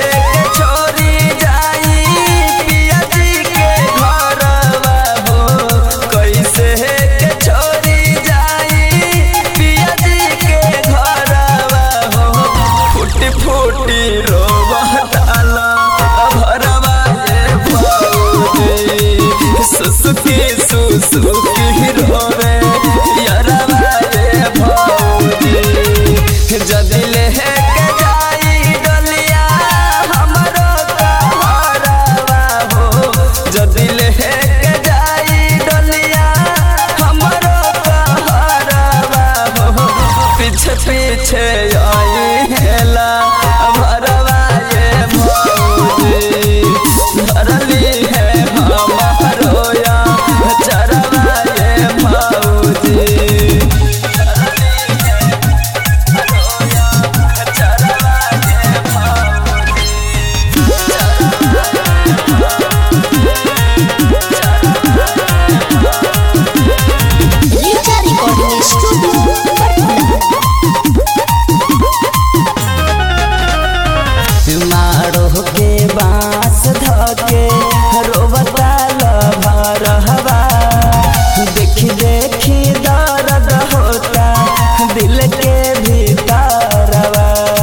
के छोरी जाई पिया जी के घरवा हो कैसे के छोरी जाई पिया जी के घरवा हो फूटी फूटी रोवताला भरवा ये भौजी सुसुकी सुसुकी रोवे यारवा ये भौजी जदी लेके जाई डलिया हमरो कहरवा हो जदी लेके जाई डलिया हमरो कहरवा हो पीछे पीछे आई हेला भरवा ये भौजी धरली है हमारो या चरवा ये भौजी मारो के बांस धके रोवताल भरहवा देखी देखी दर्द होता दिल के भीतरवा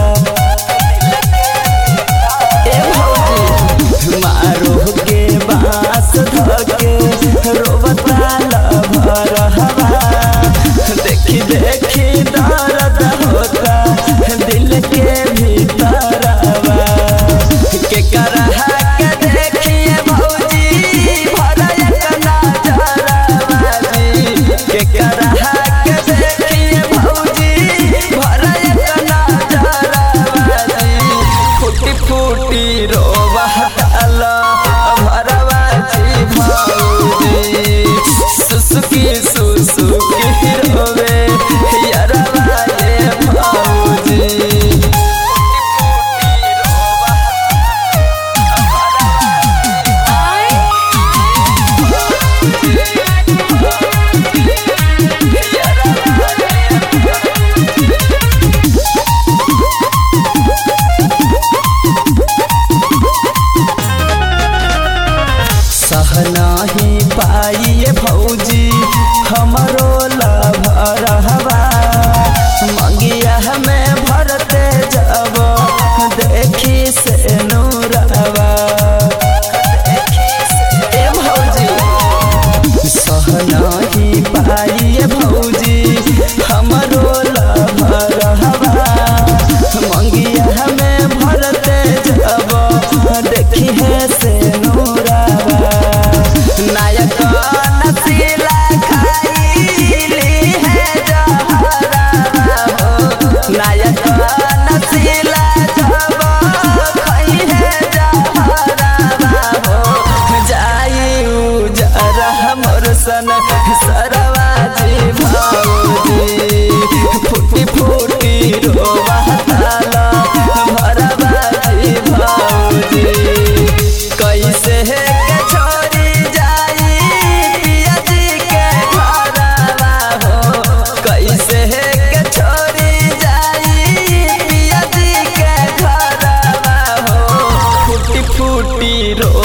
ए भौजी मारो के बांस धके रोवताल भरहवा देखी देखी दर्द होता दिल के भीतरवा के करहा के देखिए भौजी भरया नजरवा जी के करहा के देखिए भौजी भरया नजरवा जी फूटी फूटी रोवताला भरवा जी भौजी सुसुकी सुसुकी रोवे यारवा ये भौजी सहनाही पाइए भौजी हमरो लभरहवा मंगिया में भरते जब देखी से नूरवा ए भौजी सहनाही पाइए भौजी हमरो लभरहवा मंगिया में भरते जब देखी है से नूरवा नायक नसीला खाईली है जहरवा हो नायक नसीला जब खाई है जहरवा हो जाई उजरा मोर सन सरवा जी भौजी फूटी फूटी रोवताला भरवा जी भौजी कैसे के छोरी जाई पिया जी के घरवा हो कैसे के छोरी जाई पिया जी के घरवा हो फूटी फूटी रो